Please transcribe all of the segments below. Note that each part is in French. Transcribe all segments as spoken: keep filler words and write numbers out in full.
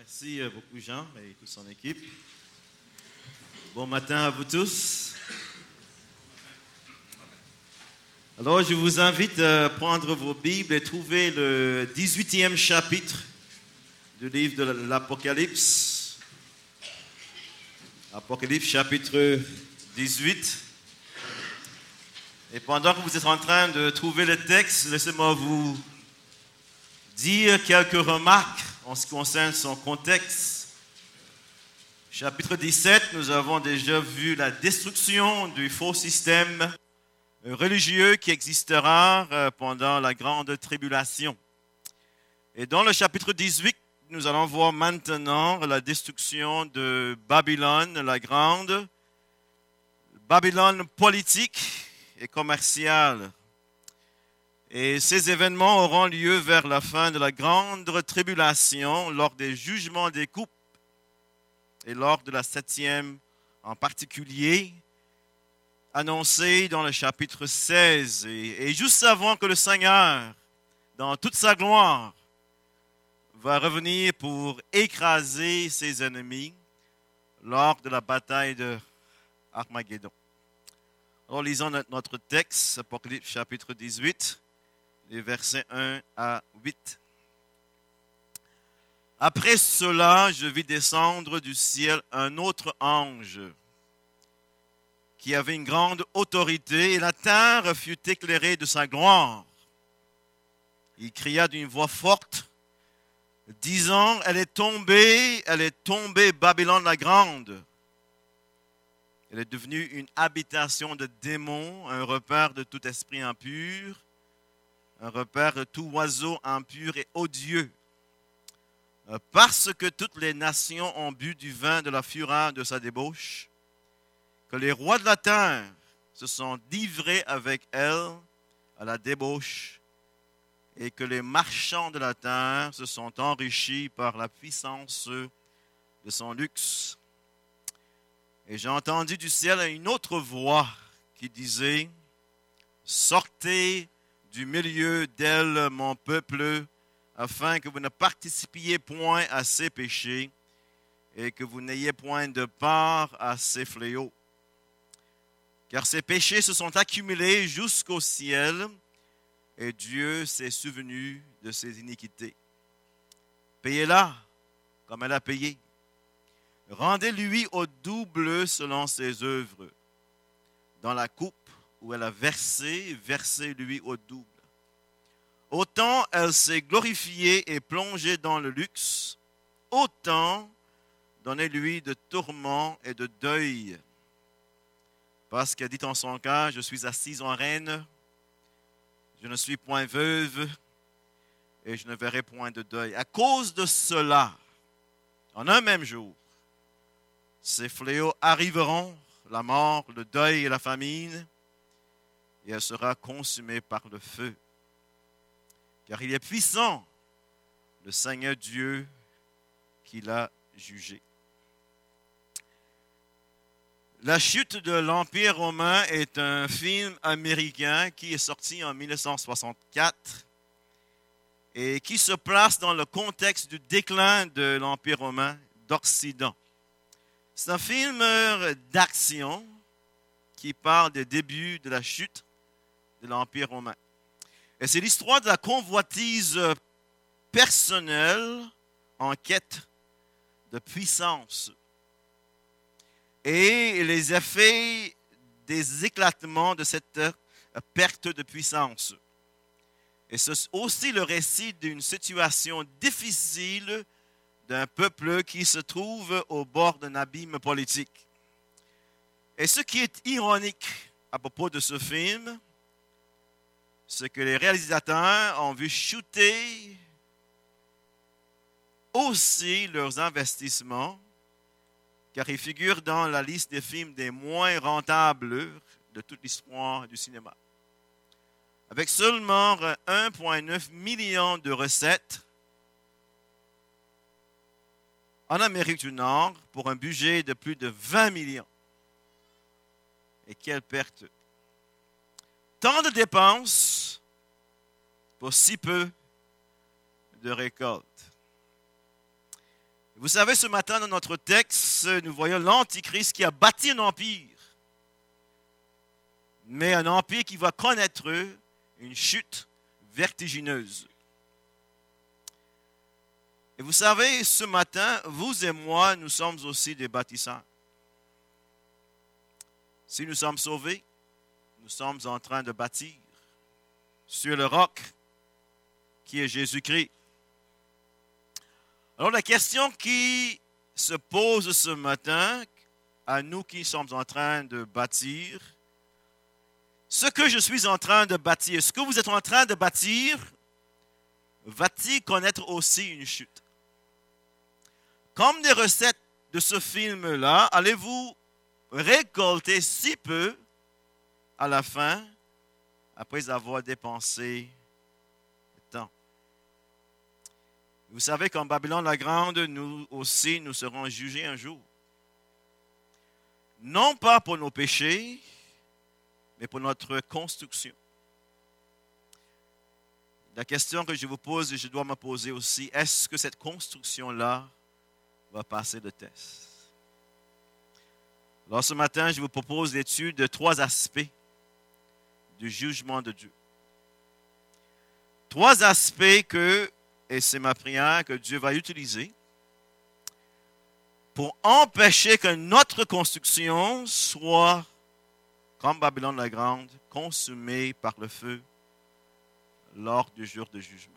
Merci beaucoup Jean et toute son équipe. Bon matin à vous tous. Alors je vous invite à prendre vos Bibles et trouver le dix-huitième chapitre du livre de l'Apocalypse. Apocalypse chapitre dix-huit. Et pendant que vous êtes en train de trouver le texte, laissez-moi vous dire quelques remarques en ce qui concerne son contexte. Chapitre dix-sept, nous avons déjà vu la destruction du faux système religieux qui existera pendant la grande tribulation. Et dans le chapitre dix-huit, nous allons voir maintenant la destruction de Babylone la grande, Babylone politique et commerciale. Et ces événements auront lieu vers la fin de la grande tribulation, lors des jugements des coupes et lors de la septième en particulier, annoncés dans le chapitre seize. Et, et juste avant que le Seigneur, dans toute sa gloire, va revenir pour écraser ses ennemis lors de la bataille de Armageddon. Alors lisons notre texte, Apocalypse chapitre dix-huit. Les versets un à huit. Après cela, je vis descendre du ciel un autre ange qui avait une grande autorité, et la terre fut éclairée de sa gloire. Il cria d'une voix forte, disant, « Elle est tombée, elle est tombée, Babylone la grande. Elle est devenue une habitation de démons, un repère de tout esprit impur, un repère de tout oiseau impur et odieux. Parce que toutes les nations ont bu du vin de la fureur de sa débauche, que les rois de la terre se sont livrés avec elle à la débauche, et que les marchands de la terre se sont enrichis par la puissance de son luxe. Et j'ai entendu du ciel une autre voix qui disait, « Sortez du milieu d'elle, mon peuple, afin que vous ne participiez point à ses péchés et que vous n'ayez point de part à ses fléaux. Car ses péchés se sont accumulés jusqu'au ciel, et Dieu s'est souvenu de ses iniquités. Payez-la comme elle a payé. Rendez-lui au double selon ses œuvres. Dans la coupe où elle a versé, versez-lui au double. Autant elle s'est glorifiée et plongée dans le luxe, autant donnez-lui de tourments et de deuil. Parce qu'elle dit en son cœur, je suis assise en reine, je ne suis point veuve, et je ne verrai point de deuil. À cause de cela, en un même jour, ces fléaux arriveront, la mort, le deuil et la famine, et elle sera consumée par le feu. Car il est puissant, le Seigneur Dieu, qui l'a jugé. » La chute de l'Empire romain est un film américain qui est sorti en dix-neuf cent soixante-quatre et qui se place dans le contexte du déclin de l'Empire romain d'Occident. C'est un film d'action qui parle des débuts de la chute de l'Empire romain. Et c'est l'histoire de la convoitise personnelle en quête de puissance et les effets des éclatements de cette perte de puissance. Et c'est aussi le récit d'une situation difficile d'un peuple qui se trouve au bord d'un abîme politique. Et ce qui est ironique à propos de ce film, c'est que les réalisateurs ont vu shooter aussi leurs investissements, car ils figurent dans la liste des films des moins rentables de toute l'histoire du cinéma. Avec seulement un virgule neuf million de recettes en Amérique du Nord pour un budget de plus de vingt millions. Et quelle perte! Tant de dépenses pour si peu de récolte. Vous savez, ce matin, dans notre texte, nous voyons l'Antichrist qui a bâti un empire. Mais un empire qui va connaître une chute vertigineuse. Et vous savez, ce matin, vous et moi, nous sommes aussi des bâtisseurs. Si nous sommes sauvés, nous sommes en train de bâtir sur le roc qui est Jésus-Christ. Alors la question qui se pose ce matin à nous qui sommes en train de bâtir, ce que je suis en train de bâtir, ce que vous êtes en train de bâtir, va-t-il connaître aussi une chute? Comme des recettes de ce film-là, allez-vous récolter si peu à la fin, après avoir dépensé le temps? Vous savez qu'en Babylone la Grande, nous aussi, nous serons jugés un jour. Non pas pour nos péchés, mais pour notre construction. La question que je vous pose et je dois me poser aussi, est-ce que cette construction-là va passer le test? Alors ce matin, je vous propose l'étude de trois aspects du jugement de Dieu. Trois aspects que, et c'est ma prière, que Dieu va utiliser pour empêcher que notre construction soit, comme Babylone la Grande, consumée par le feu lors du jour de jugement.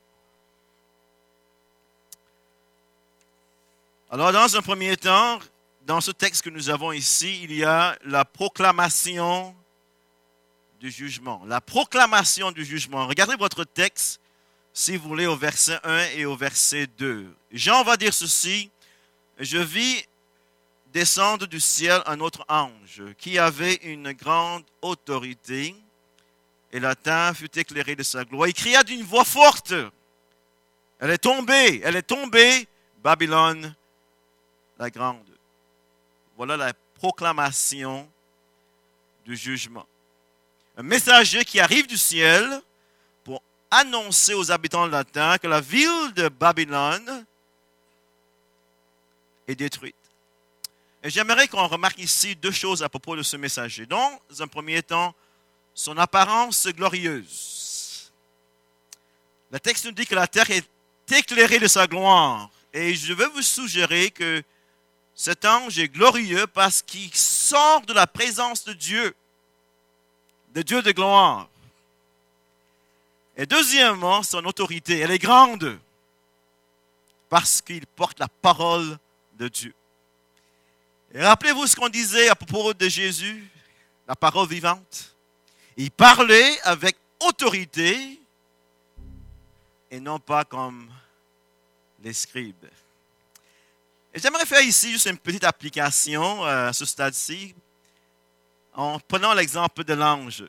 Alors, dans un premier temps, dans ce texte que nous avons ici, il y a la proclamation du jugement. La proclamation du jugement. Regardez votre texte, si vous voulez, au verset un et au verset deux. Jean va dire ceci: je vis descendre du ciel un autre ange qui avait une grande autorité, et la terre fut éclairée de sa gloire. Il cria d'une voix forte: elle est tombée, elle est tombée, Babylone la grande. Voilà la proclamation du jugement. Un messager qui arrive du ciel pour annoncer aux habitants de la terre que la ville de Babylone est détruite. Et j'aimerais qu'on remarque ici deux choses à propos de ce messager. Dans un premier temps, son apparence glorieuse. Le texte nous dit que la terre est éclairée de sa gloire. Et je veux vous suggérer que cet ange est glorieux parce qu'il sort de la présence de Dieu, de Dieu de gloire. Et deuxièmement, son autorité, elle est grande parce qu'il porte la parole de Dieu. Et rappelez-vous ce qu'on disait à propos de Jésus, la parole vivante. Il parlait avec autorité et non pas comme les scribes. Et j'aimerais faire ici juste une petite application à ce stade-ci en prenant l'exemple de l'ange.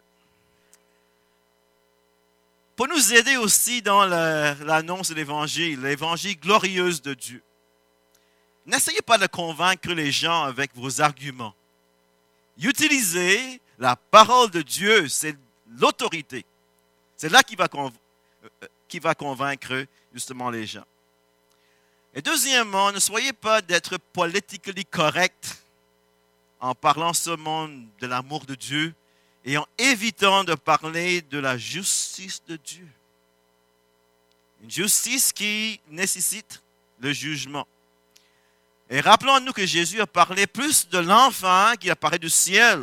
Pour nous aider aussi dans l'annonce de l'Évangile, l'Évangile glorieuse de Dieu. N'essayez pas de convaincre les gens avec vos arguments. Utilisez la parole de Dieu, c'est l'autorité. C'est là qui va, conv... qui va convaincre justement les gens. Et deuxièmement, ne soyez pas d'être politiquement correct en parlant seulement de l'amour de Dieu et en évitant de parler de la justice de Dieu. Une justice qui nécessite le jugement. Et rappelons-nous que Jésus a parlé plus de l'enfant qu'il a parlé du ciel.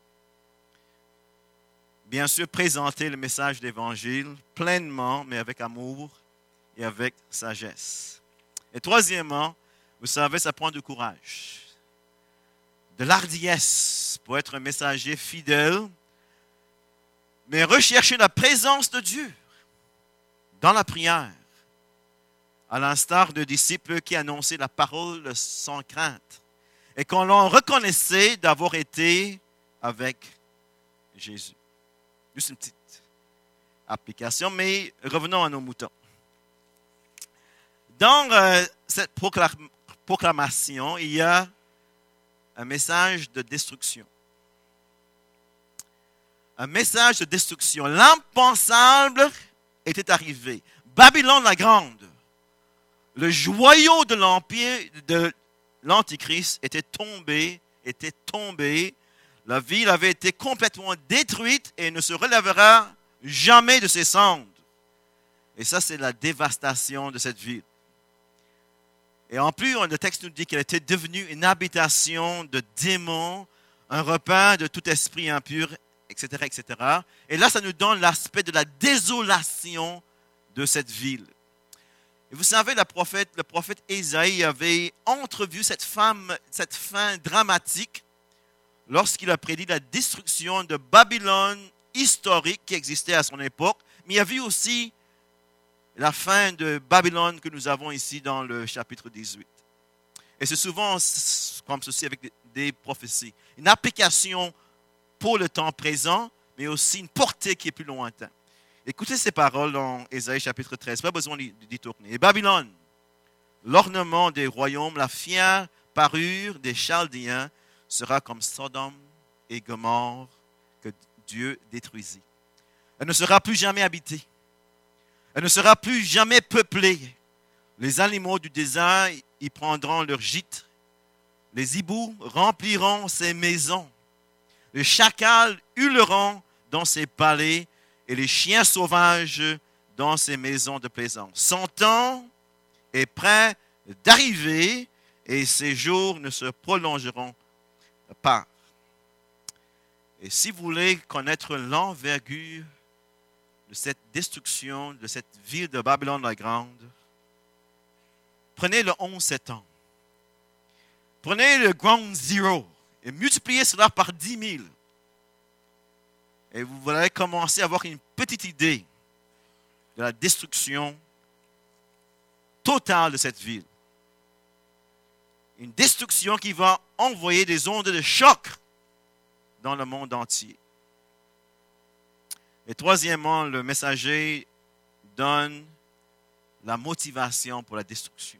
Bien sûr, présenter le message de l'Évangile pleinement, mais avec amour et avec sagesse. Et troisièmement, vous savez, ça prend du courage, de l'ardiesse pour être un messager fidèle, mais rechercher la présence de Dieu dans la prière, à l'instar de disciples qui annonçaient la parole sans crainte et qu'on leur reconnaissait d'avoir été avec Jésus. Juste une petite application, mais revenons à nos moutons. Dans euh, cette proclamation, il y a un message de destruction. Un message de destruction. L'impensable était arrivé. Babylone la Grande, Le joyau de l'empire de l'Antichrist était tombé, était tombé. La ville avait été complètement détruite et ne se relèvera jamais de ses cendres. Et ça, c'est la dévastation de cette ville. Et en plus, le texte nous dit qu'elle était devenue une habitation de démons, un repas de tout esprit impur, et cetera, et cetera. Et là, ça nous donne l'aspect de la désolation de cette ville. Et vous savez, le prophète, le prophète Ésaïe avait entrevu cette, femme, cette fin dramatique lorsqu'il a prédit la destruction de Babylone historique qui existait à son époque. Mais il y a vu aussi la fin de Babylone que nous avons ici dans le chapitre dix-huit. Et c'est souvent comme ceci avec des, des prophéties. Une application pour le temps présent, mais aussi une portée qui est plus lointaine. Écoutez ces paroles dans Ésaïe chapitre treize, pas besoin d'y tourner. Et Babylone, l'ornement des royaumes, la fière parure des Chaldéens, sera comme Sodome et Gomorrhe que Dieu détruisit. Elle ne sera plus jamais habitée. Elle ne sera plus jamais peuplée. Les animaux du désert y prendront leur gîte. Les hiboux rempliront ses maisons. Les chacals hurleront dans ses palais et les chiens sauvages dans ses maisons de plaisance. Son temps est prêt d'arriver et ses jours ne se prolongeront pas. Et si vous voulez connaître l'envergure de cette destruction, de cette ville de Babylone la Grande, prenez le onze septembre. Prenez le Ground Zero et multipliez cela par dix mille. Et vous allez commencer à avoir une petite idée de la destruction totale de cette ville. Une destruction qui va envoyer des ondes de choc dans le monde entier. Et troisièmement, le messager donne la motivation pour la destruction.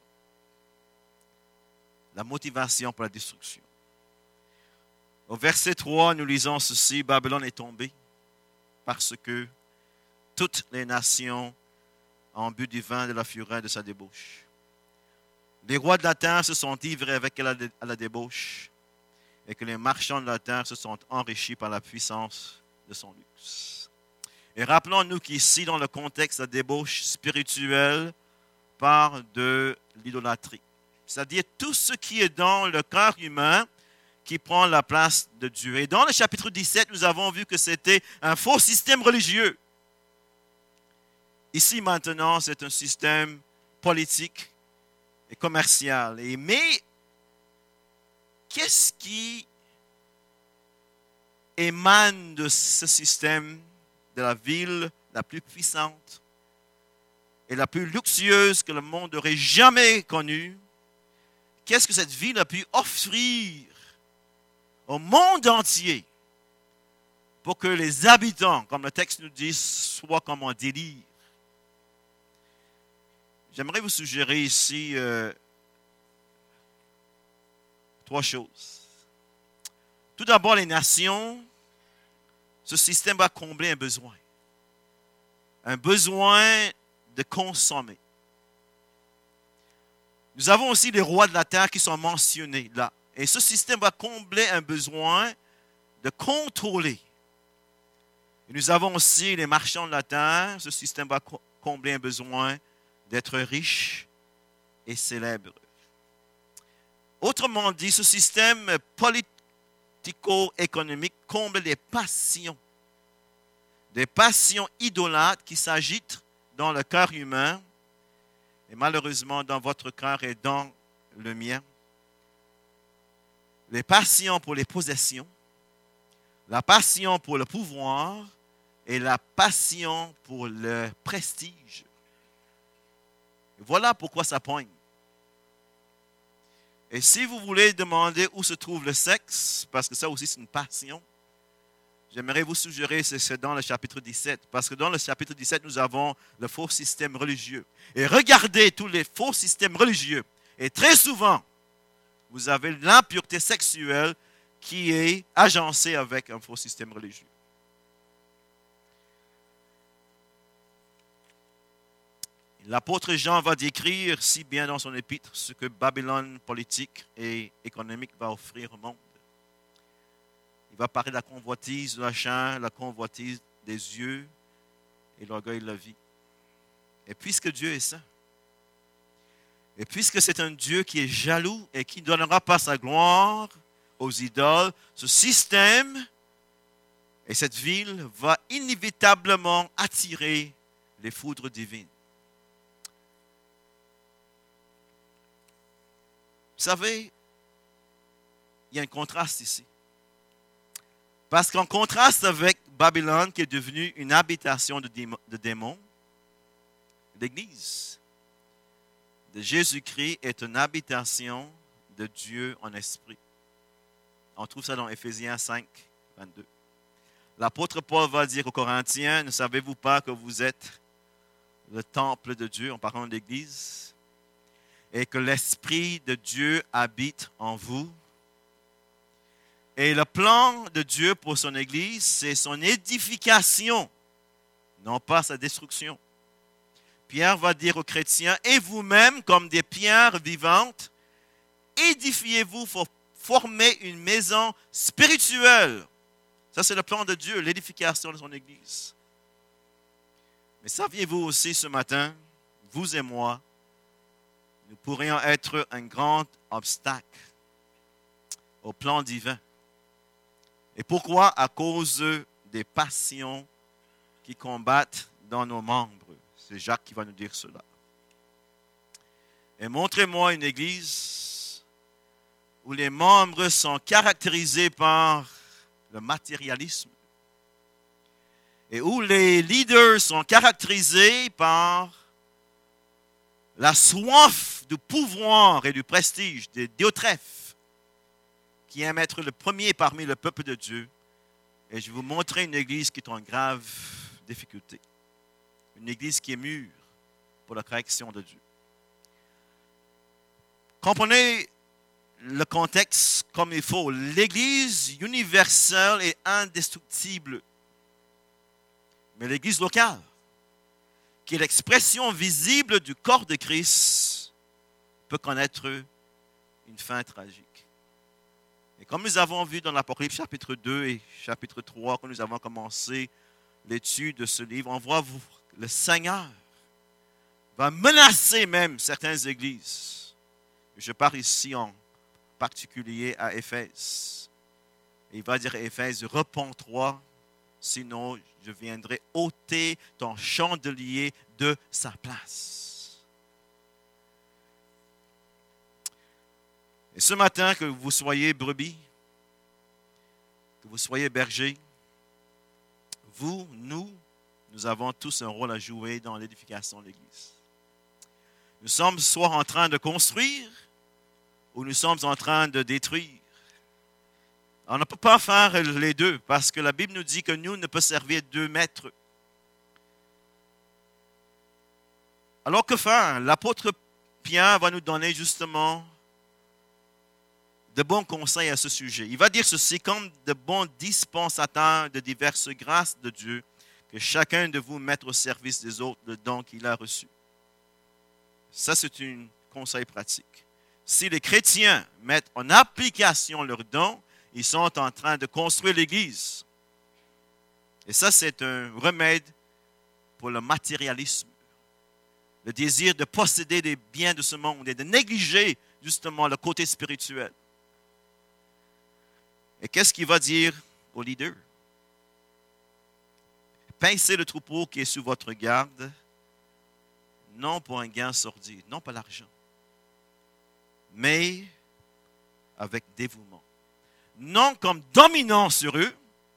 La motivation pour la destruction. Au verset trois, nous lisons ceci, Babylone est tombée parce que toutes les nations ont bu du vin de la fureur de sa débauche. Les rois de la terre se sont livrés avec elle à la débauche et que les marchands de la terre se sont enrichis par la puissance de son luxe. Et rappelons-nous qu'ici, dans le contexte de la débauche spirituelle, parle de l'idolâtrie. C'est-à-dire tout ce qui est dans le cœur humain qui prend la place de Dieu. Et dans le chapitre dix-sept, nous avons vu que c'était un faux système religieux. Ici, maintenant, c'est un système politique et commercial. Et, mais, qu'est-ce qui émane de ce système de la ville la plus puissante et la plus luxueuse que le monde aurait jamais connue? Qu'est-ce que cette ville a pu offrir au monde entier pour que les habitants, comme le texte nous dit, soient comme en délire? J'aimerais vous suggérer ici euh, trois choses. Tout d'abord, les nations, ce système va combler un besoin. Un besoin de consommer. Nous avons aussi les rois de la terre qui sont mentionnés là. Et ce système va combler un besoin de contrôler. Et nous avons aussi les marchands de la terre. Ce système va combler un besoin d'être riche et célèbre. Autrement dit, ce système politico-économique comble des passions. Des passions idolâtres qui s'agitent dans le cœur humain et malheureusement dans votre cœur et dans le mien. Les passions pour les possessions, la passion pour le pouvoir et la passion pour le prestige. Voilà pourquoi ça poigne. Et si vous voulez demander où se trouve le sexe, parce que ça aussi c'est une passion, j'aimerais vous suggérer, c'est dans le chapitre dix-sept. Parce que dans le chapitre dix-sept, nous avons le faux système religieux. Et regardez tous les faux systèmes religieux. Et très souvent, vous avez l'impureté sexuelle qui est agencée avec un faux système religieux. L'apôtre Jean va décrire si bien dans son épître ce que Babylone politique et économique va offrir au monde. Il va parler de la convoitise de la chair, la convoitise des yeux et l'orgueil de la vie. Et puisque Dieu est saint, et puisque c'est un Dieu qui est jaloux et qui ne donnera pas sa gloire aux idoles, ce système et cette ville va inévitablement attirer les foudres divines. Vous savez, il y a un contraste ici. Parce qu'en contraste avec Babylone, qui est devenue une habitation de démons, l'Église de Jésus-Christ est une habitation de Dieu en esprit. On trouve ça dans Éphésiens cinq, vingt-deux. L'apôtre Paul va dire aux Corinthiens, ne savez-vous pas que vous êtes le temple de Dieu, en parlant de l'Église, et que l'Esprit de Dieu habite en vous. Et le plan de Dieu pour son Église, c'est son édification, non pas sa destruction. Pierre va dire aux chrétiens, et vous-même, comme des pierres vivantes, édifiez-vous pour former une maison spirituelle. Ça, c'est le plan de Dieu, l'édification de son Église. Mais saviez-vous aussi ce matin, vous et moi, nous pourrions être un grand obstacle au plan divin. Et pourquoi? À cause des passions qui combattent dans nos membres. C'est Jacques qui va nous dire cela. Et montrez-moi une église où les membres sont caractérisés par le matérialisme et où les leaders sont caractérisés par la soif du pouvoir et du prestige des Diotrephes qui aiment être le premier parmi le peuple de Dieu. Et je vais vous montrer une église qui est en grave difficulté. Une église qui est mûre pour la correction de Dieu. Comprenez le contexte comme il faut. L'église universelle est indestructible. Mais l'église locale, qui est l'expression visible du corps de Christ, peut connaître une fin tragique. Et comme nous avons vu dans l'Apocalypse chapitre deux et chapitre trois, quand nous avons commencé l'étude de ce livre, on voit le Seigneur va menacer même certaines églises. Je parle ici en particulier à Éphèse. Il va dire à Éphèse, repens-toi, sinon je viendrai ôter ton chandelier de sa place. Et ce matin, que vous soyez brebis, que vous soyez bergers, vous, nous, nous avons tous un rôle à jouer dans l'édification de l'Église. Nous sommes soit en train de construire ou nous sommes en train de détruire. On ne peut pas faire les deux parce que la Bible nous dit que nous ne peut servir deux maîtres. Alors que faire? L'apôtre Pierre va nous donner justement de bons conseils à ce sujet. Il va dire ceci, comme de bons dispensateurs de diverses grâces de Dieu, que chacun de vous mette au service des autres le don qu'il a reçu. Ça, c'est un conseil pratique. Si les chrétiens mettent en application leurs dons, ils sont en train de construire l'Église. Et ça, c'est un remède pour le matérialisme. Le désir de posséder des biens de ce monde et de négliger justement le côté spirituel. Et qu'est-ce qu'il va dire aux leaders? Paissez le troupeau qui est sous votre garde, non pour un gain sordide, non pas l'argent, mais avec dévouement. Non comme dominant sur eux,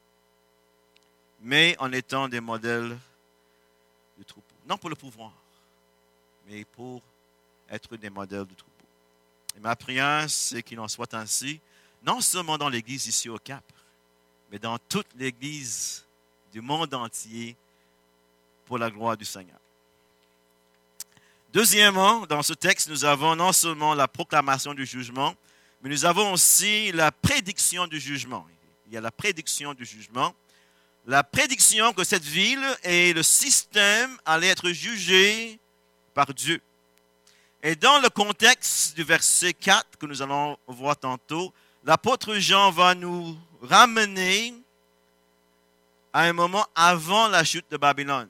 mais en étant des modèles du troupeau. Non pour le pouvoir, mais pour être des modèles du troupeau. Et ma prière, c'est qu'il en soit ainsi, non seulement dans l'Église ici au Cap, mais dans toute l'Église du monde entier pour la gloire du Seigneur. Deuxièmement, dans ce texte, nous avons non seulement la proclamation du jugement, mais nous avons aussi la prédiction du jugement. Il y a la prédiction du jugement. La prédiction que cette ville et le système allaient être jugés par Dieu. Et dans le contexte du verset quatre que nous allons voir tantôt, l'apôtre Jean va nous ramener à un moment avant la chute de Babylone.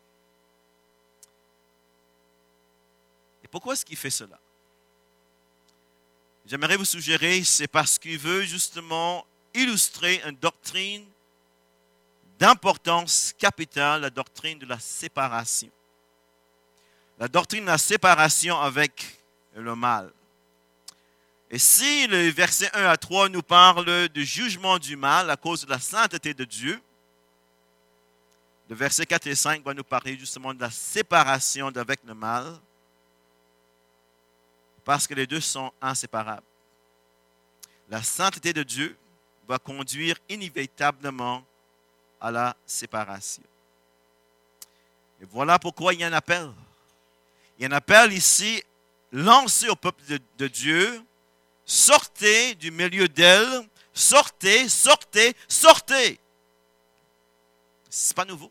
Et pourquoi est-ce qu'il fait cela? J'aimerais vous suggérer, c'est parce qu'il veut justement illustrer une doctrine d'importance capitale, la doctrine de la séparation. La doctrine de la séparation avec le mal. Et si le verset un à trois nous parle du jugement du mal à cause de la sainteté de Dieu, le verset quatre et cinq va nous parler justement de la séparation d'avec le mal, parce que les deux sont inséparables. La sainteté de Dieu va conduire inévitablement à la séparation. Et voilà pourquoi il y a un appel. Il y a un appel ici lancé au peuple de, de Dieu. Sortez du milieu d'elle. Sortez, sortez, sortez. Ce n'est pas nouveau.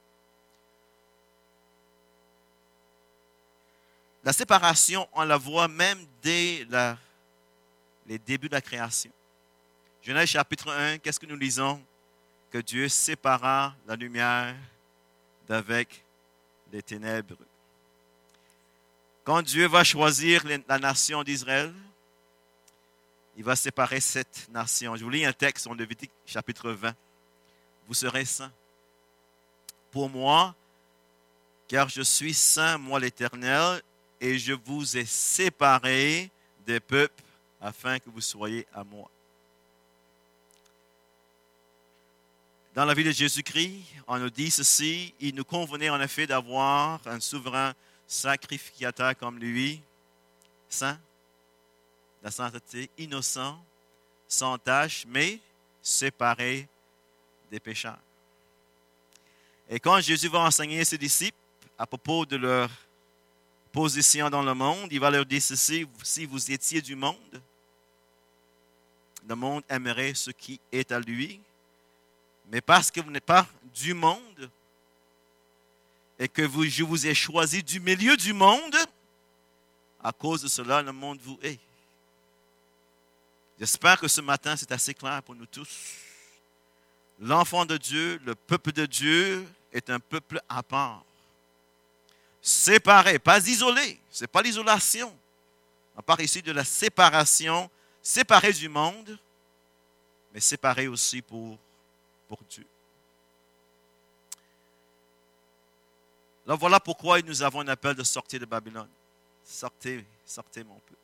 La séparation, on la voit même dès la, les débuts de la création. Genèse chapitre un, qu'est-ce que nous lisons? Que Dieu sépara la lumière d'avec les ténèbres. Quand Dieu va choisir la nation d'Israël, il va séparer cette nation. Je vous lis un texte en Lévitique chapitre vingt. Vous serez saints pour moi, car je suis saint, moi l'Éternel, et je vous ai séparés des peuples afin que vous soyez à moi. Dans la vie de Jésus-Christ, on nous dit ceci, il nous convenait en effet d'avoir un souverain sacrificateur comme lui, saint, la sainteté, innocent, sans tache, mais séparé des pécheurs. Et quand Jésus va enseigner ses disciples à propos de leur position dans le monde, il va leur dire ceci, si vous étiez du monde, le monde aimerait ce qui est à lui, mais parce que vous n'êtes pas du monde et que vous, je vous ai choisi du milieu du monde, à cause de cela, le monde vous hait. J'espère que ce matin, c'est assez clair pour nous tous. L'enfant de Dieu, le peuple de Dieu, est un peuple à part. Séparé, pas isolé. Ce n'est pas l'isolation. On parle ici de la séparation, séparé du monde, mais séparé aussi pour, pour Dieu. Alors voilà pourquoi nous avons un appel de sortir de Babylone. Sortez, sortez mon peuple.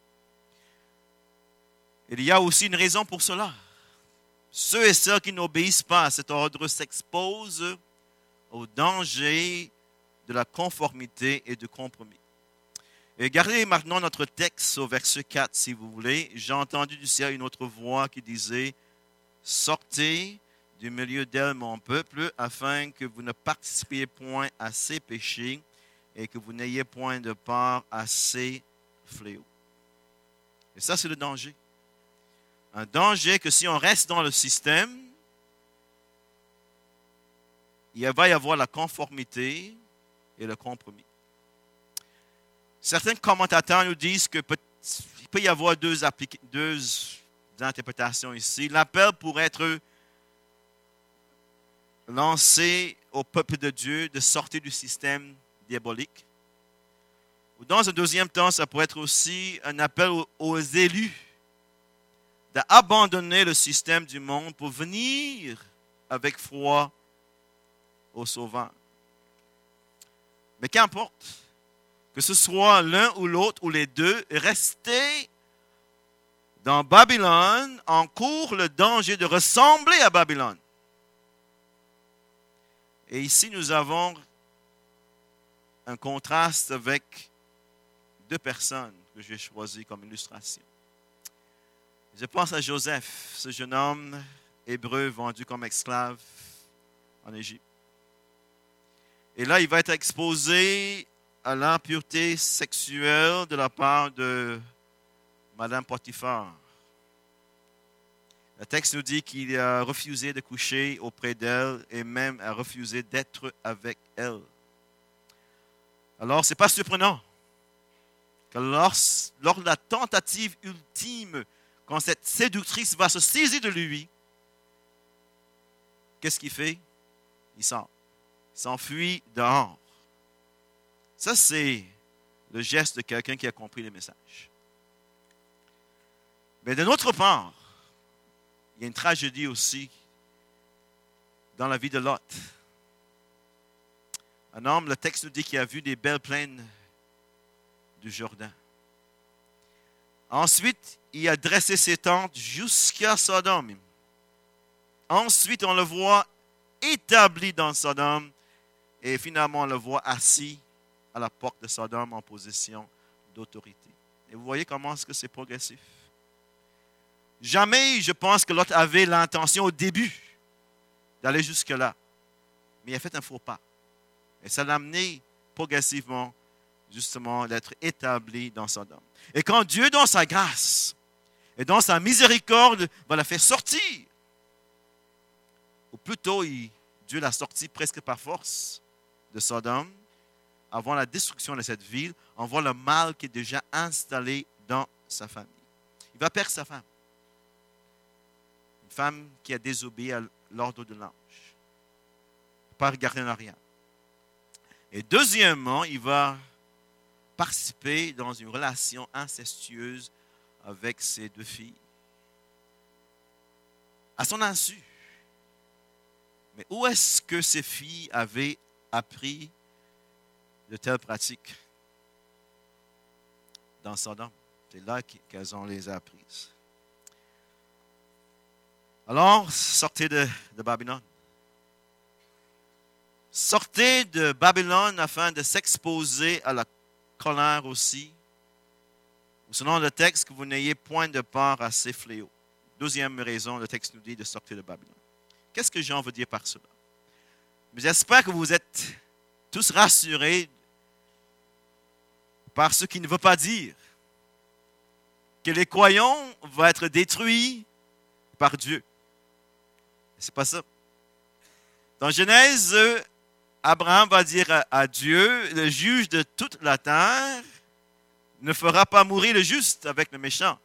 Il y a aussi une raison pour cela. Ceux et celles qui n'obéissent pas à cet ordre s'exposent au danger de la conformité et du compromis. Et regardez maintenant notre texte au verset quatre, si vous voulez. J'ai entendu du ciel une autre voix qui disait « Sortez du milieu d'elle, mon peuple, afin que vous ne participiez point à ses péchés et que vous n'ayez point de part à ses fléaux. » Et ça, c'est le danger. Un danger que si on reste dans le système, il va y avoir la conformité et le compromis. Certains commentateurs nous disent qu'il peut, peut y avoir deux, applica- deux interprétations ici. L'appel pourrait être lancé au peuple de Dieu de sortir du système diabolique. Ou dans un deuxième temps, ça pourrait être aussi un appel aux, aux élus d'abandonner le système du monde pour venir avec foi au Sauveur. Mais qu'importe, que ce soit l'un ou l'autre ou les deux, rester dans Babylone encourt le danger de ressembler à Babylone. Et ici, nous avons un contraste avec deux personnes que j'ai choisies comme illustration. Je pense à Joseph, ce jeune homme hébreu vendu comme esclave en Égypte. Et là, il va être exposé à l'impureté sexuelle de la part de Madame Potiphar. Le texte nous dit qu'il a refusé de coucher auprès d'elle et même a refusé d'être avec elle. Alors, ce n'est pas surprenant que lors, lors de la tentative ultime, quand cette séductrice va se saisir de lui, qu'est-ce qu'il fait? Il sort. Il s'enfuit dehors. Ça, c'est le geste de quelqu'un qui a compris le message. Mais d'un autre part, il y a une tragédie aussi dans la vie de Lot. Un homme, le texte nous dit qu'il a vu des belles plaines du Jourdain. Ensuite, il a dressé ses tentes jusqu'à Sodome. Ensuite, on le voit établi dans Sodome et finalement, on le voit assis à la porte de Sodome en position d'autorité. Et vous voyez comment est-ce que c'est progressif. Jamais, je pense que Lot avait l'intention au début d'aller jusque-là. Mais il a fait un faux pas. Et ça l'a amené progressivement, justement, d'être établi dans Sodome. Et quand Dieu, dans sa grâce et dans sa miséricorde, va la faire sortir, ou plutôt, il, Dieu l'a sorti presque par force de Sodome, avant la destruction de cette ville, on voit le mal qui est déjà installé dans sa famille. Il va perdre sa femme. Une femme qui a désobéi à l'ordre de l'ange. Pas regarder en arrière. Et deuxièmement, il va participer dans une relation incestueuse avec ses deux filles. À son insu. Mais où est-ce que ces filles avaient appris de telles pratiques? Dans Sodome. C'est là qu'elles ont les apprises. Alors, sortez de, de Babylone. Sortez de Babylone afin de s'exposer à la colère aussi. Selon le texte, que vous n'ayez point de part à ces fléaux. Deuxième raison, le texte nous dit de sortir de Babylone. Qu'est-ce que Jean veut dire par cela? Mais j'espère que vous êtes tous rassurés par ce qu'il ne veut pas dire que les croyants vont être détruits par Dieu. Ce n'est pas ça. Dans Genèse, Abraham va dire à Dieu, le juge de toute la terre ne fera pas mourir le juste avec le méchant.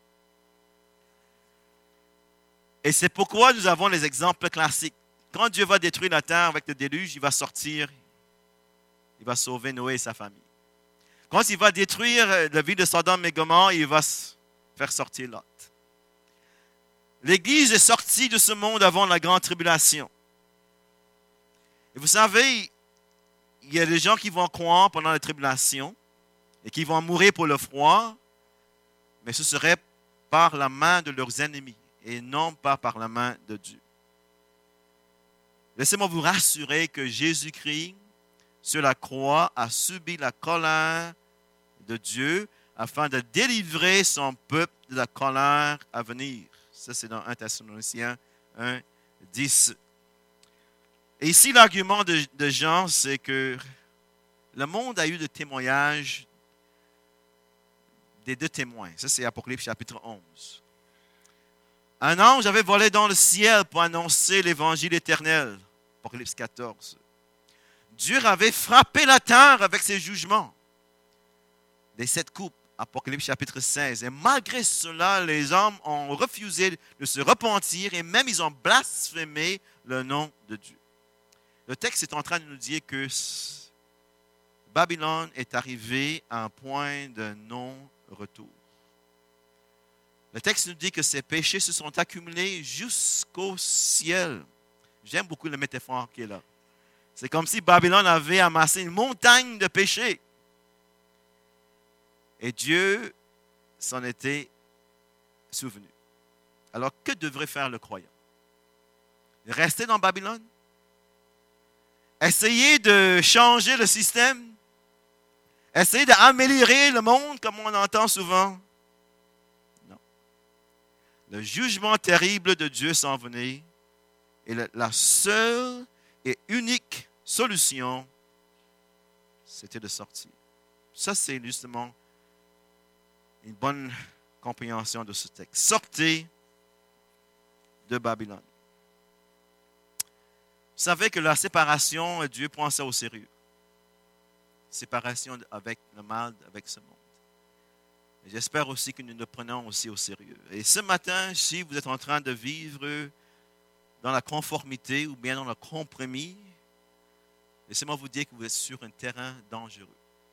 Et c'est pourquoi nous avons les exemples classiques. Quand Dieu va détruire la terre avec le déluge, il va sortir, il va sauver Noé et sa famille. Quand il va détruire la ville de Sodome et Gomorrhe, il va faire sortir Lot. L'Église est sortie de ce monde avant la grande tribulation. Et vous savez, il y a des gens qui vont croire pendant la tribulation et qui vont mourir pour le froid, mais ce serait par la main de leurs ennemis et non pas par la main de Dieu. Laissez-moi vous rassurer que Jésus-Christ, sur la croix, a subi la colère de Dieu afin de délivrer son peuple de la colère à venir. Ça, c'est dans premier Thessaloniciens un, dix. Et ici, l'argument de, de Jean, c'est que le monde a eu le témoignage des deux témoins. Ça, c'est Apocalypse chapitre onze. Un ange avait volé dans le ciel pour annoncer l'évangile éternel. Apocalypse quatorze. Dieu avait frappé la terre avec ses jugements. Des sept coupes. Apocalypse chapitre seize. Et malgré cela, les hommes ont refusé de se repentir et même ils ont blasphémé le nom de Dieu. Le texte est en train de nous dire que Babylone est arrivée à un point de non-retour. Le texte nous dit que ses péchés se sont accumulés jusqu'au ciel. J'aime beaucoup la métaphore qui est là. C'est comme si Babylone avait amassé une montagne de péchés. Et Dieu s'en était souvenu. Alors, que devrait faire le croyant? Rester dans Babylone? Essayer de changer le système? Essayer d'améliorer le monde comme on entend souvent? Non. Le jugement terrible de Dieu s'en venait et la seule et unique solution, c'était de sortir. Ça, c'est justement une bonne compréhension de ce texte. Sortez de Babylone. Vous savez que la séparation, Dieu prend ça au sérieux. séparation avec le mal, avec ce monde. Et j'espère aussi que nous le prenons aussi au sérieux. Et ce matin, si vous êtes en train de vivre dans la conformité ou bien dans le compromis, laissez-moi vous dire que vous êtes sur un terrain dangereux.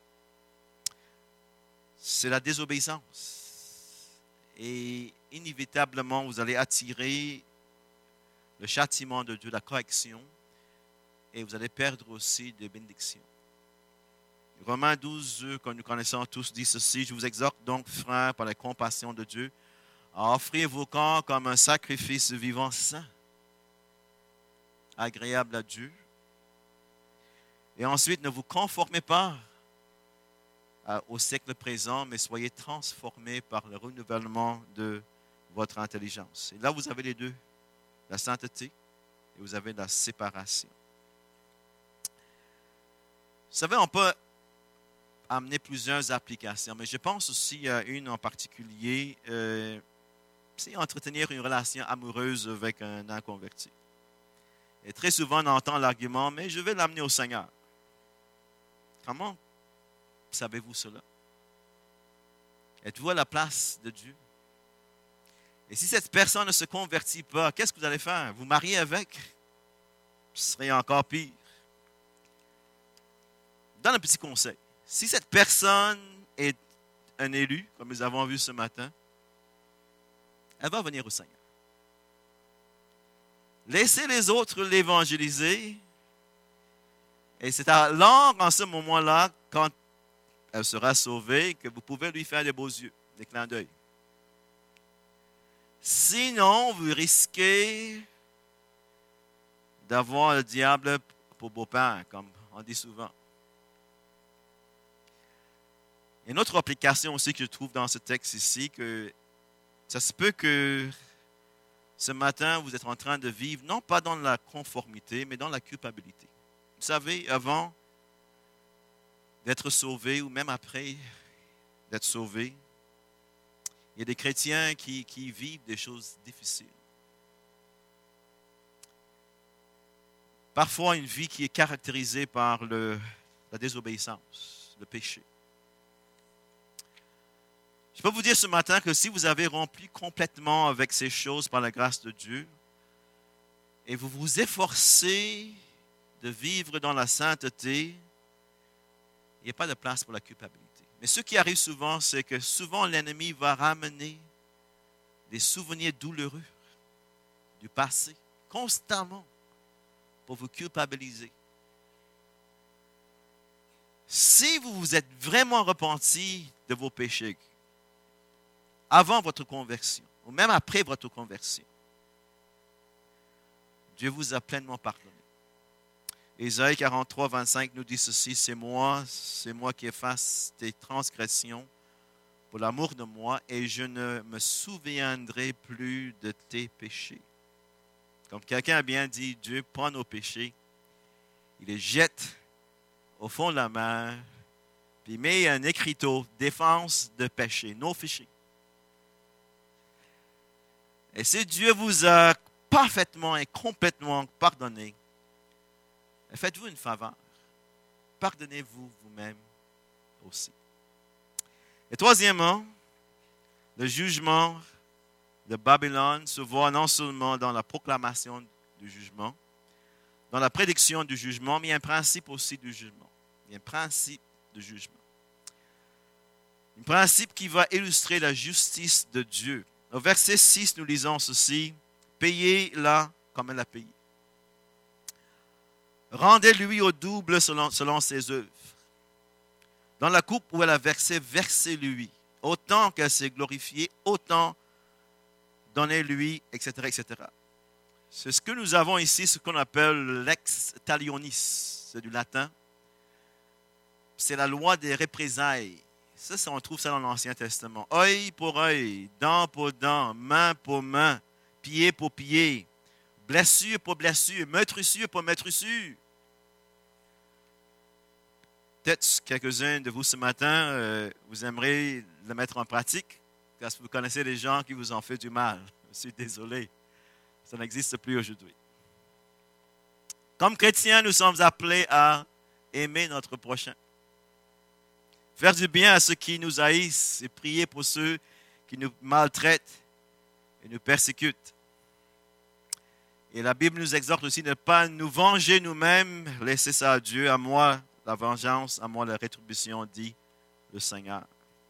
C'est la désobéissance. Et inévitablement, vous allez attirer le châtiment de Dieu, la correction, et vous allez perdre aussi des bénédictions. Romains douze, que nous connaissons tous, dit ceci: je vous exhorte donc, frères, par la compassion de Dieu, à offrir vos corps comme un sacrifice vivant saint, agréable à Dieu. Et ensuite, ne vous conformez pas au siècle présent, mais soyez transformés par le renouvellement de votre intelligence. Et là, vous avez les deux, la sainteté et vous avez la séparation. Vous savez, on peut amener plusieurs applications, mais je pense aussi à une en particulier, euh, c'est entretenir une relation amoureuse avec un inconverti. Et très souvent, on entend l'argument, mais je vais l'amener au Seigneur. Comment savez-vous cela? Êtes-vous à la place de Dieu? Et si cette personne ne se convertit pas, qu'est-ce que vous allez faire? Vous mariez avec? Ce serait encore pire. Donne un petit conseil. Si cette personne est un élu, comme nous avons vu ce matin, elle va venir au Seigneur. Laissez les autres l'évangéliser. Et c'est alors, en ce moment-là, quand elle sera sauvée, que vous pouvez lui faire des beaux yeux, des clins d'œil. Sinon, vous risquez d'avoir le diable pour beau-père, comme on dit souvent. Une autre application aussi que je trouve dans ce texte ici, que ça se peut que ce matin, vous êtes en train de vivre, non pas dans la conformité, mais dans la culpabilité. Vous savez, avant d'être sauvé, ou même après d'être sauvé, il y a des chrétiens qui, qui vivent des choses difficiles. Parfois, une vie qui est caractérisée par le, la désobéissance, le péché. Je peux vous dire ce matin que si vous avez rempli complètement avec ces choses par la grâce de Dieu, et vous vous efforcez de vivre dans la sainteté, il n'y a pas de place pour la culpabilité. Mais ce qui arrive souvent, c'est que souvent l'ennemi va ramener des souvenirs douloureux du passé, constamment, pour vous culpabiliser. Si vous vous êtes vraiment repenti de vos péchés, avant votre conversion, ou même après votre conversion, Dieu vous a pleinement pardonné. Ésaïe quarante-trois, vingt-cinq nous dit ceci: c'est moi, c'est moi qui efface tes transgressions pour l'amour de moi, et je ne me souviendrai plus de tes péchés. Comme quelqu'un a bien dit, Dieu prend nos péchés, il les jette au fond de la mer, puis il met un écriteau, défense de péché, nos péchés. Et si Dieu vous a parfaitement et complètement pardonné, faites-vous une faveur. Pardonnez-vous vous-même aussi. Et troisièmement, le jugement de Babylone se voit non seulement dans la proclamation du jugement, dans la prédiction du jugement, mais il y a un principe aussi du jugement. Il y a un principe de jugement. Un principe qui va illustrer la justice de Dieu. Au verset six, nous lisons ceci: payez-la comme elle a payé. Rendez-lui au double selon, selon ses œuvres. Dans la coupe où elle a versé, versez-lui. Autant qu'elle s'est glorifiée, autant donnez-lui, et cetera, et cetera. C'est ce que nous avons ici, ce qu'on appelle lex talionis. C'est du latin. C'est la loi des représailles. Ça, ça, on trouve ça dans l'Ancien Testament. Œil pour œil, dent pour dent, main pour main, pied pour pied, blessure pour blessure, meurtrissure pour meurtrissure. Peut-être quelques-uns de vous ce matin, euh, vous aimeriez le mettre en pratique, parce que vous connaissez des gens qui vous ont fait du mal. Je suis désolé. Ça n'existe plus aujourd'hui. Comme chrétiens, nous sommes appelés à aimer notre prochain. faire du bien à ceux qui nous haïssent et prier pour ceux qui nous maltraitent et nous persécutent. Et la Bible nous exhorte aussi de ne pas nous venger nous-mêmes, laisser ça à Dieu, à moi la vengeance, à moi la rétribution, dit le Seigneur.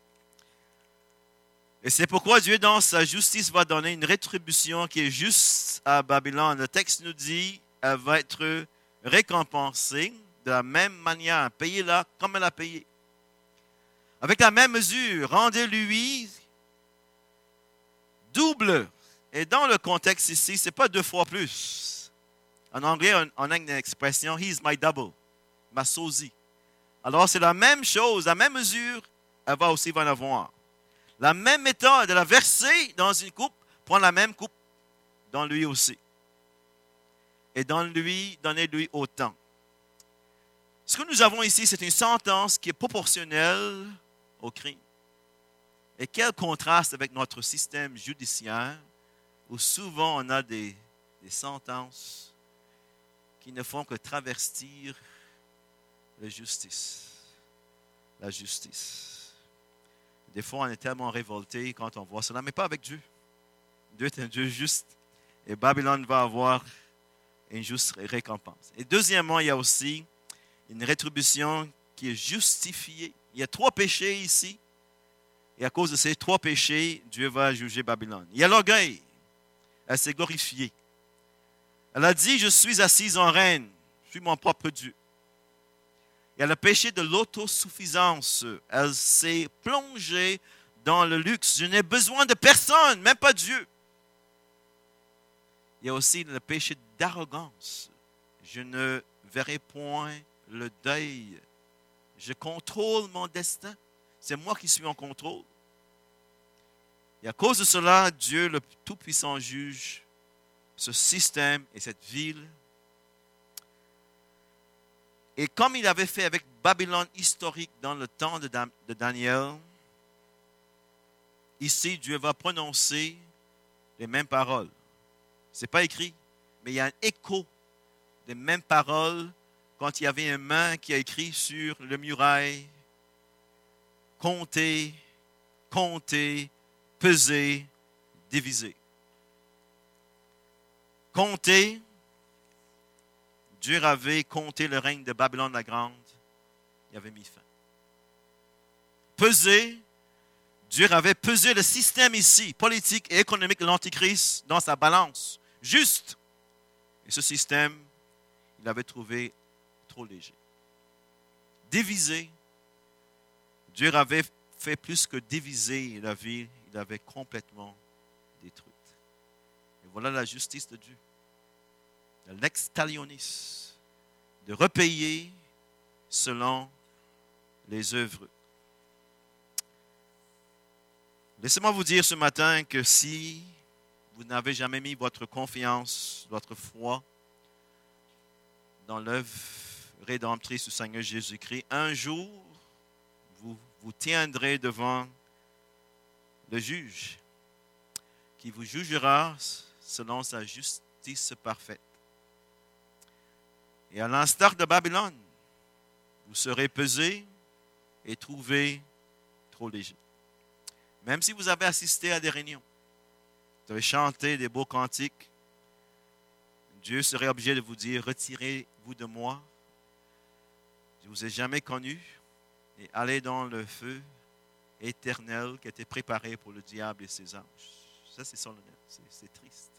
Et c'est pourquoi Dieu, dans sa justice, va donner une rétribution qui est juste à Babylone. Le texte nous dit qu'elle va être récompensée de la même manière. Payez-la comme elle a payé. Avec la même mesure, rendez-lui double. Et dans le contexte ici, ce n'est pas deux fois plus. En anglais, on a une expression, he is my double, ma sosie. Alors, c'est la même chose, la même mesure, elle va aussi en avoir. La même méthode, elle a versé dans une coupe, prendre la même coupe dans lui aussi. Et dans lui, donnez-lui autant. Ce que nous avons ici, c'est une sentence qui est proportionnelle au crime. Et quel contraste avec notre système judiciaire, où souvent on a des, des sentences qui ne font que travestir la justice. La justice. Des fois, on est tellement révolté quand on voit cela, mais pas avec Dieu. Dieu est un Dieu juste et Babylone va avoir une juste récompense. Et deuxièmement, il y a aussi une rétribution qui est justifiée. Il y a trois péchés ici. Et à cause de ces trois péchés, Dieu va juger Babylone. Il y a l'orgueil. Elle s'est glorifiée. Elle a dit, je suis assise en reine. Je suis mon propre Dieu. Il y a le péché de l'autosuffisance. Elle s'est plongée dans le luxe. Je n'ai besoin de personne, même pas Dieu. Il y a aussi le péché d'arrogance. Je ne verrai point le deuil. Je contrôle mon destin. C'est moi qui suis en contrôle. Et à cause de cela, Dieu, le Tout-Puissant, juge ce système et cette ville. Et comme il avait fait avec Babylone historique dans le temps de Daniel, ici, Dieu va prononcer les mêmes paroles. Ce n'est pas écrit, mais il y a un écho des mêmes paroles quand il y avait une main qui a écrit sur le muraille « Comptez, comptez, pesez, divisez ». Comptez, Dieu avait compté le règne de Babylone la Grande, il avait mis fin. Peser, Dieu avait pesé le système ici, politique et économique de l'Antichrist dans sa balance, juste. Et ce système, il avait trouvé trop léger. Diviser, Dieu avait fait plus que diviser la ville, il avait complètement détruite. Et voilà la justice de Dieu. L'extalionis, de repayer selon les œuvres. Laissez-moi vous dire ce matin que si vous n'avez jamais mis votre confiance, votre foi dans l'œuvre rédemptrice du Seigneur Jésus-Christ, un jour, vous vous tiendrez devant le juge qui vous jugera selon sa justice parfaite. Et à l'instar de Babylone, vous serez pesé et trouvé trop léger. Même si vous avez assisté à des réunions, vous avez chanté des beaux cantiques, Dieu serait obligé de vous dire, retirez-vous de moi, je ne vous ai jamais connu, et allez dans le feu éternel qui a été préparé pour le diable et ses anges. Ça, c'est solennel, c'est, c'est triste.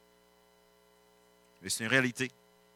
Mais c'est une réalité.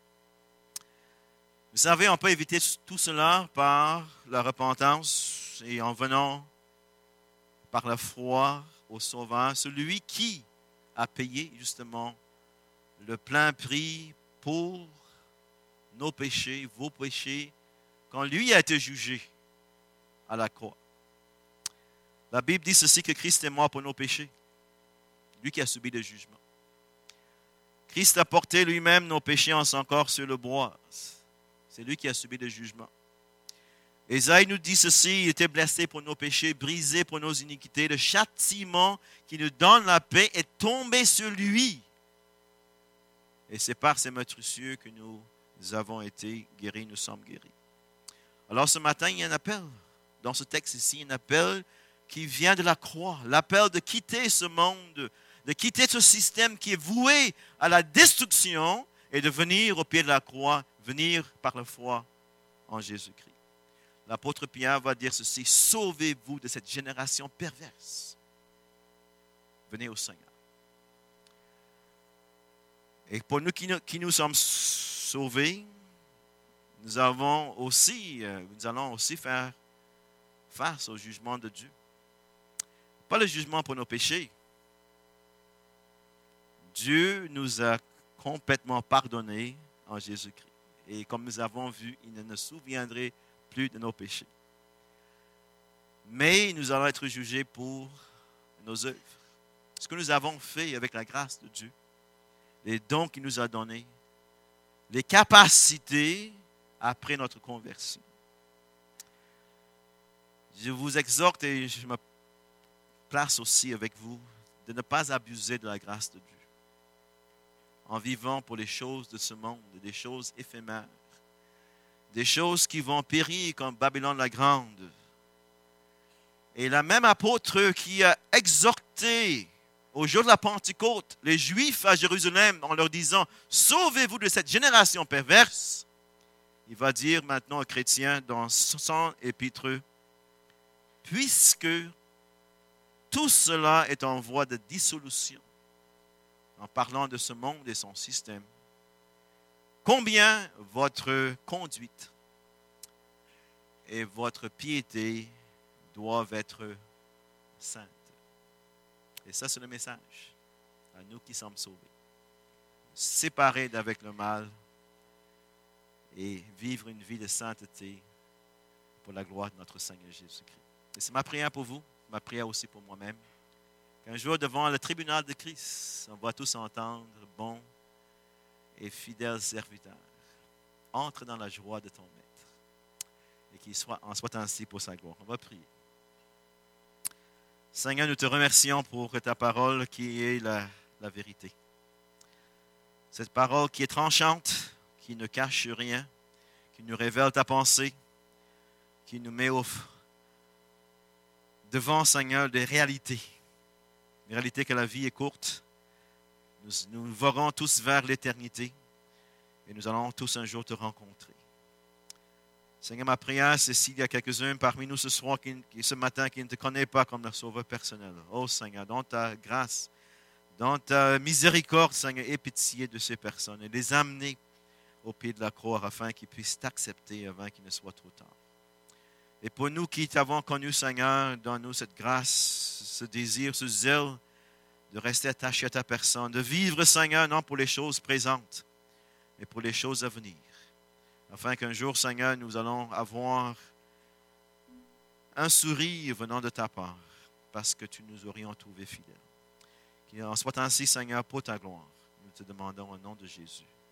Vous savez, on peut éviter tout cela par la repentance et en venant par la foi au Sauveur, celui qui a payé justement le plein prix pour nos péchés, vos péchés, quand lui a été jugé à la croix. La Bible dit ceci, que Christ est mort pour nos péchés, lui qui a subi le jugement. Christ a porté lui-même nos péchés en son corps sur le bois. C'est lui qui a subi le jugement. Ésaïe nous dit ceci, il était blessé pour nos péchés, brisé pour nos iniquités. Le châtiment qui nous donne la paix est tombé sur lui. Et c'est par ces meurtrissures que nous avons été guéris, nous sommes guéris. Alors ce matin, il y a un appel dans ce texte ici, un appel qui vient de la croix, l'appel de quitter ce monde, de quitter ce système qui est voué à la destruction et de venir au pied de la croix, venir par la foi en Jésus-Christ. L'apôtre Pierre va dire ceci: sauvez-vous de cette génération perverse. Venez au Seigneur. Et pour nous qui nous, qui nous sommes sauvés, nous avons aussi, nous allons aussi faire face au jugement de Dieu. Pas le jugement pour nos péchés. Dieu nous a complètement pardonnés en Jésus-Christ. Et comme nous avons vu, il ne se souviendrait plus de nos péchés. Mais nous allons être jugés pour nos œuvres. Ce que nous avons fait avec la grâce de Dieu, les dons qu'il nous a donnés, les capacités après notre conversion. Je vous exhorte et je me place aussi avec vous de ne pas abuser de la grâce de Dieu en vivant pour les choses de ce monde, des choses éphémères, des choses qui vont périr comme Babylone la Grande. Et la même apôtre qui a exhorté au jour de la Pentecôte les Juifs à Jérusalem en leur disant « Sauvez-vous de cette génération perverse », il va dire maintenant aux chrétiens dans son épître « Puisque tout cela est en voie de dissolution, en parlant de ce monde et son système, combien votre conduite et votre piété doivent être saintes. » Et ça, c'est le message à nous qui sommes sauvés. Séparés d'avec le mal et vivre une vie de sainteté pour la gloire de notre Seigneur Jésus-Christ. Et c'est ma prière pour vous, ma prière aussi pour moi-même. Qu'un jour, devant le tribunal de Christ, on va tous entendre « Bon et fidèle serviteur, entre dans la joie de ton maître. » Et qu'il soit, en soit ainsi pour sa gloire. On va prier. Seigneur, nous te remercions pour ta parole qui est la, la vérité. Cette parole qui est tranchante, qui ne cache rien, qui nous révèle ta pensée, qui nous met au, devant, Seigneur, des réalités. Des réalités que la vie est courte. Nous, nous voguons tous vers l'éternité et nous allons tous un jour te rencontrer. Seigneur, ma prière, c'est s'il y a quelques-uns parmi nous ce soir, qui, ce matin, qui ne te connaissent pas comme leur sauveur personnel. Oh Seigneur, dans ta grâce, dans ta miséricorde, Seigneur, aie pitié de ces personnes et les amener au pied de la croix afin qu'ils puissent t'accepter avant qu'il ne soit trop tard. Et pour nous qui t'avons connu, Seigneur, donne-nous cette grâce, ce désir, ce zèle de rester attaché à ta personne, de vivre, Seigneur, non pour les choses présentes, mais pour les choses à venir. Afin qu'un jour, Seigneur, nous allons avoir un sourire venant de ta part, parce que tu nous aurions trouvés fidèles. Qu'il en soit ainsi, Seigneur, pour ta gloire. Nous te demandons au nom de Jésus.